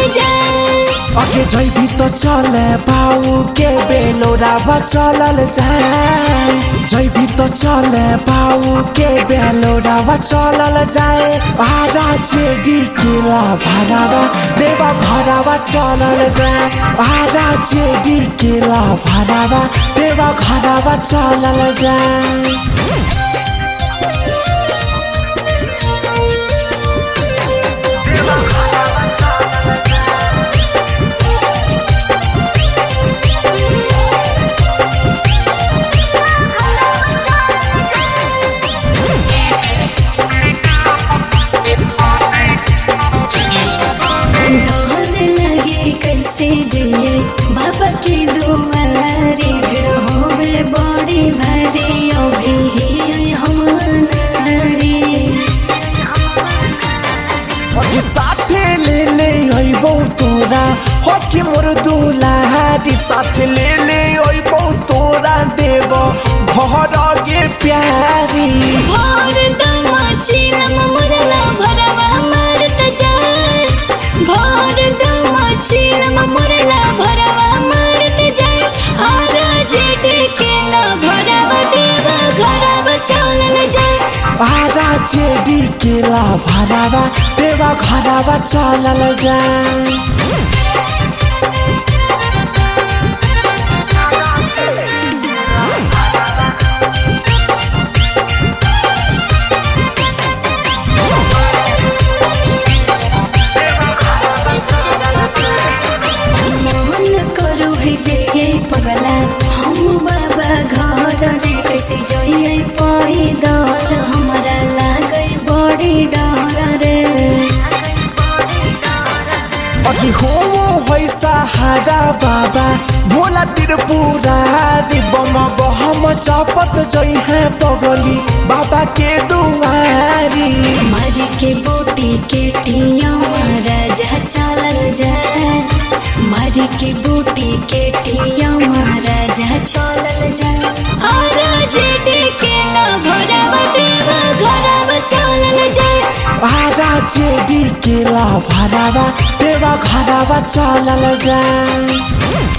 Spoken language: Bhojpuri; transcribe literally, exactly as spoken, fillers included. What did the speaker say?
जाए अगे जैबी तो चले बाऊ के बेलोरावा चलल जाए जैबी तो चले बाऊ के बेलोरावा चलल जाए आरा जेडी केला भरावा देवा घरावा चलल जाए आरा जेडी केला भरावा देवा घरावा चलल जाए कैसे जइए बाबा के दुआरे भीड़ होवे बड़ी भारी अभी हम साथे ले ले अइबो तोरा हो कि मोर दुलारी साथे ले ले अइबो तोरा देव घर गे प्यारी भोर दमाची नम मुरला भरवा मारत जाए भोर दमाची नम मुरला भरवा मारत जाए आरा जेडी केला भरवा देवा घरवा चलल जाए आरा जेडी केला भरावा देवा घरावा चलल जाए पगला हम बाबा घर रे कैसे जइए पैदल हमरा लागे बड़ी डर रे अभी हो होई सहारा बाबा भोला त्रिपुरा रे बम बहम चपत जई है पगली बाबा के दुआरी मारी के बोटी के टिया राजा चलल जाए मारी के बूटी के टिया महाराजा चलल जाए आरा जेडी केला भरावा देवा घरवा चलल जाए आरा जेडी केला भरावा देवा घरावा चलल जाए।